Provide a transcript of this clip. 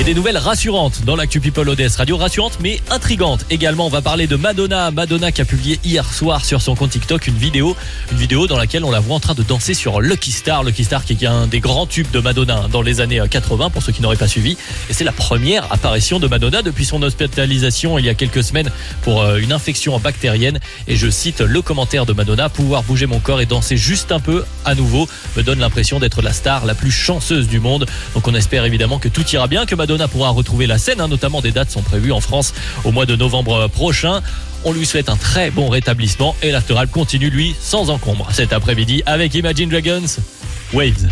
Et des nouvelles rassurantes dans l'actu People ODS Radio, rassurantes mais intrigantes. Également, on va parler de Madonna qui a publié hier soir sur son compte TikTok une vidéo dans laquelle on la voit en train de danser sur Lucky Star qui est un des grands tubes de Madonna dans les années 80 pour ceux qui n'auraient pas suivi. Et c'est la première apparition de Madonna depuis son hospitalisation il y a quelques semaines pour une infection bactérienne. Et je cite le commentaire de Madonna: pouvoir bouger mon corps et danser juste un peu à nouveau me donne l'impression d'être la star la plus chanceuse du monde. Donc on espère évidemment que tout ira bien, que Madonna pourra retrouver la scène, notamment des dates sont prévues en France au mois de novembre prochain. On lui souhaite un très bon rétablissement et l'Afterworld continue lui sans encombre cet après-midi avec Imagine Dragons, Waves.